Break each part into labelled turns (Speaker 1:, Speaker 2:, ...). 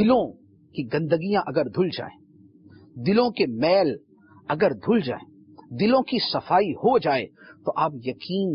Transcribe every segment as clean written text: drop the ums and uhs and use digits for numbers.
Speaker 1: دلوں کی گندگیاں اگر دھل جائیں، دلوں کے میل اگر دھل جائیں، دلوں کی صفائی ہو جائے، تو آپ یقین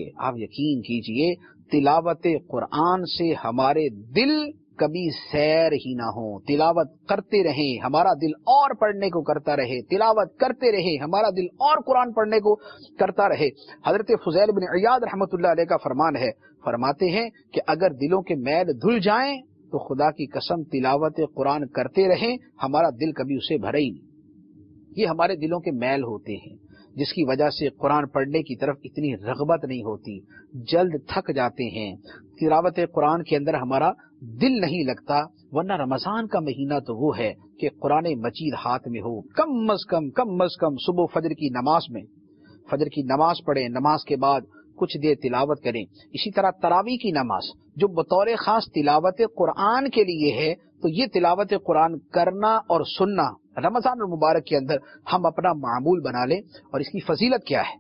Speaker 1: کیجئے تلاوت قرآن سے ہمارے دل کبھی سیر ہی نہ ہو۔ تلاوت کرتے رہیں، ہمارا دل اور پڑھنے کو کرتا رہے، تلاوت کرتے رہیں، ہمارا دل اور قرآن پڑھنے کو کرتا رہے۔ حضرت فضیل بن عیاض رحمۃ اللہ علیہ کا فرمان ہے، فرماتے ہیں کہ اگر دلوں کے میل دھل جائیں تو خدا کی قسم تلاوت قرآن کرتے رہیں، ہمارا دل کبھی اسے بھرے ہی نہیں۔ یہ ہمارے دلوں کے میل ہوتے ہیں، جس کی وجہ سے قرآن پڑھنے کی طرف اتنی رغبت نہیں ہوتی، جلد تھک جاتے ہیں، تلاوت قرآن کے اندر ہمارا دل نہیں لگتا۔ ورنہ رمضان کا مہینہ تو وہ ہے کہ قرآن مجید ہاتھ میں ہو، کم از کم صبح فجر کی نماز میں فجر کی نماز پڑھیں، نماز کے بعد کچھ دیر تلاوت کریں۔ اسی طرح تراویح کی نماز جو بطور خاص تلاوت قرآن کے لیے ہے، تو یہ تلاوت قرآن کرنا اور سننا رمضان المبارک کے اندر ہم اپنا معمول بنا لیں۔ اور اس کی فضیلت کیا ہے؟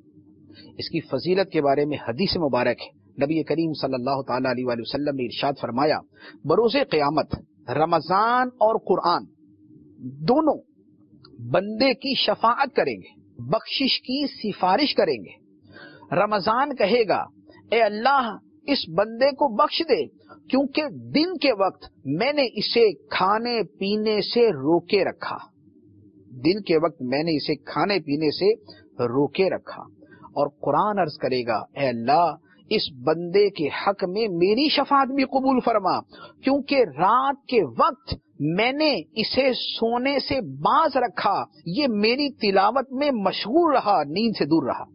Speaker 1: اس کی فضیلت کے بارے میں حدیث مبارک ہے، نبی کریم صلی اللہ تعالی علیہ وآلہ وسلم نے ارشاد فرمایا، بروز قیامت رمضان اور قرآن دونوں بندے کی شفاعت کریں گے، بخشش کی سفارش کریں گے۔ رمضان کہے گا، اے اللہ اس بندے کو بخش دے، کیونکہ دن کے وقت میں نے اسے کھانے پینے سے روکے رکھا، دن کے وقت میں نے اسے کھانے پینے سے روکے رکھا۔ اور قرآن عرض کرے گا، اے اللہ اس بندے کے حق میں میری شفاعت بھی قبول فرما، کیونکہ رات کے وقت میں نے اسے سونے سے باز رکھا، یہ میری تلاوت میں مشغول رہا، نیند سے دور رہا۔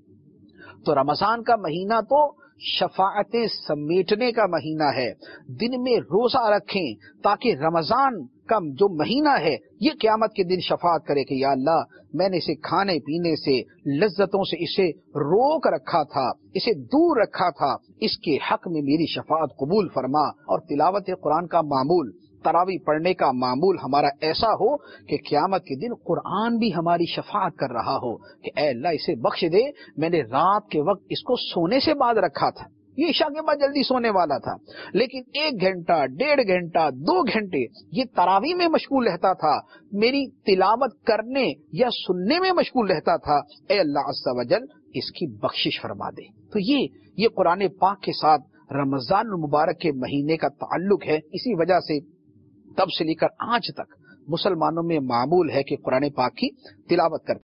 Speaker 1: تو رمضان کا مہینہ تو شفاعتیں سمیٹنے کا مہینہ ہے۔ دن میں روزہ رکھیں تاکہ رمضان کا جو مہینہ ہے یہ قیامت کے دن شفاعت کرے کہ یا اللہ میں نے اسے کھانے پینے سے، لذتوں سے اسے روک رکھا تھا، اسے دور رکھا تھا، اس کے حق میں میری شفاعت قبول فرما۔ اور تلاوت قرآن کا معمول، تراویح پڑھنے کا معمول ہمارا ایسا ہو کہ قیامت کے دن قرآن بھی ہماری شفاعت کر رہا ہو کہ اے اللہ اسے بخش دے، میں نے رات کے وقت اس کو سونے سے باز رکھا تھا، یہ عشاء کے بعد جلدی سونے والا تھا، لیکن 1 گھنٹہ 1.5 گھنٹہ 2 گھنٹے یہ تراویح میں مشغول رہتا تھا، میری تلاوت کرنے یا سننے میں مشغول رہتا تھا، اے اللہ عز و جل اس کی بخشش فرما دے۔ تو یہ قرآن پاک کے ساتھ رمضان المبارک کے مہینے کا تعلق ہے۔ اسی وجہ سے تب سے لے کر آج تک مسلمانوں میں معمول ہے کہ قرآن پاک کی تلاوت کرتے